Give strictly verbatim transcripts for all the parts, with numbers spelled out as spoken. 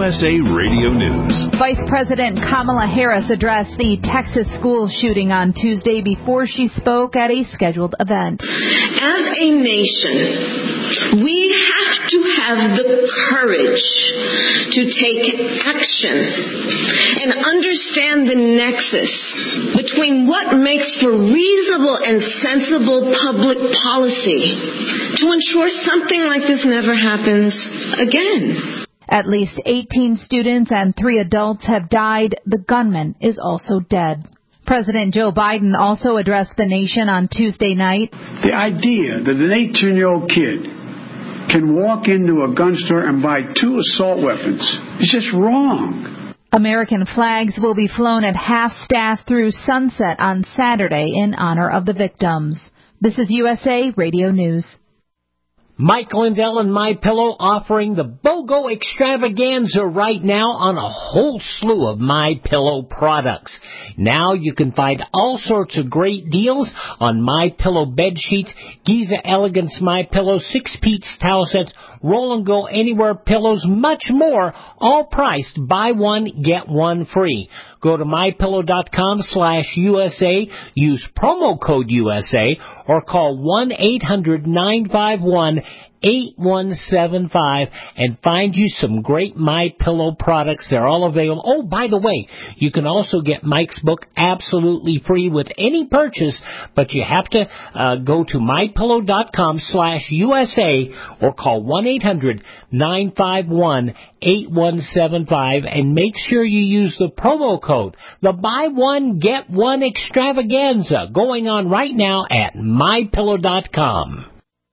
S A Radio News. Vice President Kamala Harris addressed the Texas school shooting on Tuesday before she spoke at a scheduled event. As a nation, we have to have the courage to take action and understand the nexus between what makes for reasonable and sensible public policy to ensure something like this never happens again. At least eighteen students and three adults have died. The gunman is also dead. President Joe Biden also addressed the nation on Tuesday night. The idea that an eighteen-year-old kid can walk into a gun store and buy two assault weapons is just wrong. American flags will be flown at half-staff through sunset on Saturday in honor of the victims. This is U S A Radio News. Mike Lindell and MyPillow offering the BOGO extravaganza right now on a whole slew of MyPillow products. Now you can find all sorts of great deals on MyPillow bed sheets, Giza Elegance MyPillow, six-piece towel sets, Roll and Go Anywhere pillows, much more, all priced buy one, get one free. Go to MyPillow.com slash USA, use promo code U S A, or call one eight hundred nine five one eight one seven five and find you some great MyPillow products. They're all available. Oh, by the way, you can also get Mike's book absolutely free with any purchase, but you have to uh, go to MyPillow.com slash USA or call one eight hundred nine five one eight one seven five and make sure you use the promo code, the buy one, get one extravaganza, going on right now at My Pillow dot com.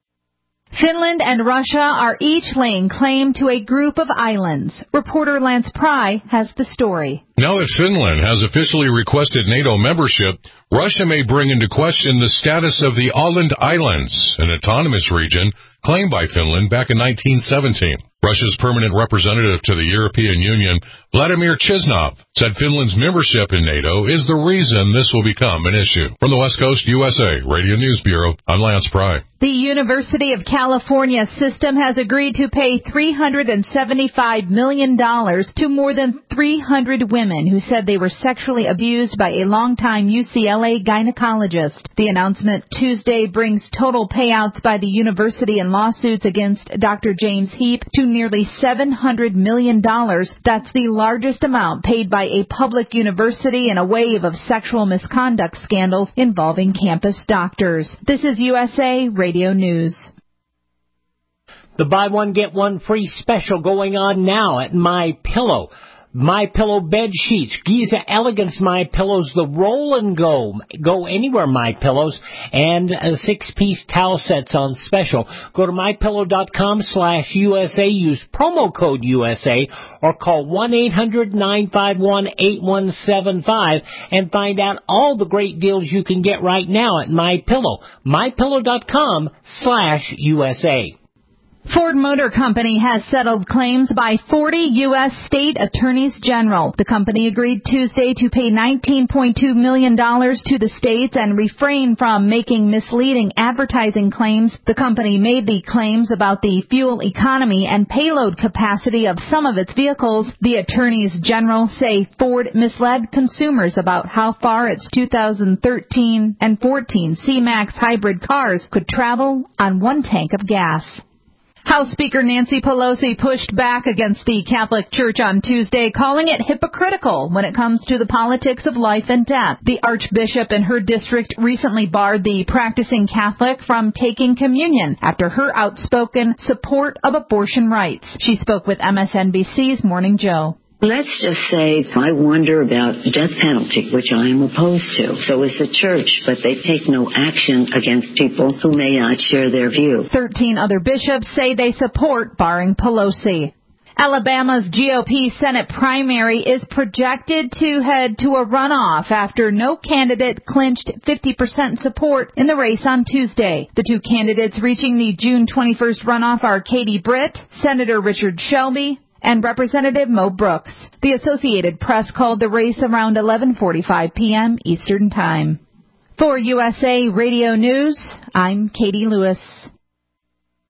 Finland and Russia are each laying claim to a group of islands. Reporter Lance Pry has the story. Now that Finland has officially requested NATO membership, Russia may bring into question the status of the Åland Islands, an autonomous region claimed by Finland back in nineteen seventeen. Russia's permanent representative to the European Union, Vladimir Chisnov, said Finland's membership in NATO is the reason this will become an issue. From the West Coast U S A Radio News Bureau, I'm Lance Pry. The University of California system has agreed to pay three hundred seventy-five million dollars to more than three hundred women who said they were sexually abused by a longtime U C L A gynecologist. The announcement Tuesday brings total payouts by the university in lawsuits against Doctor James Heap to nearly seven hundred million dollars. That's the largest amount paid by a public university in a wave of sexual misconduct scandals involving campus doctors. This is U S A Radio News. The buy one, get one free special going on now at MyPillow. MyPillow bed sheets, Giza Elegance MyPillows, the Roll and Go, Go Anywhere MyPillows, and uh, six-piece towel sets on special. Go to MyPillow.com slash USA, use promo code U S A, or call one eight hundred nine five one eight one seven five and find out all the great deals you can get right now at MyPillow. MyPillow.com slash USA. Ford Motor Company has settled claims by forty U S state attorneys general. The company agreed Tuesday to pay nineteen point two million dollars to the states and refrain from making misleading advertising claims. The company made the claims about the fuel economy and payload capacity of some of its vehicles. The attorneys general say Ford misled consumers about how far its two thousand thirteen and fourteen C-Max hybrid cars could travel on one tank of gas. House Speaker Nancy Pelosi pushed back against the Catholic Church on Tuesday, calling it hypocritical when it comes to the politics of life and death. The Archbishop in her district recently barred the practicing Catholic from taking communion after her outspoken support of abortion rights. She spoke with M S N B C's Morning Joe. Let's just say I wonder about the death penalty, which I am opposed to. So is the church, but they take no action against people who may not share their view. Thirteen other bishops say they support barring Pelosi. Alabama's G O P Senate primary is projected to head to a runoff after no candidate clinched fifty percent support in the race on Tuesday. The two candidates reaching the June twenty-first runoff are Katie Britt, Senator Richard Shelby, and Representative Mo Brooks. The Associated Press called the race around eleven forty-five p.m. Eastern Time. For U S A Radio News, I'm Katie Lewis.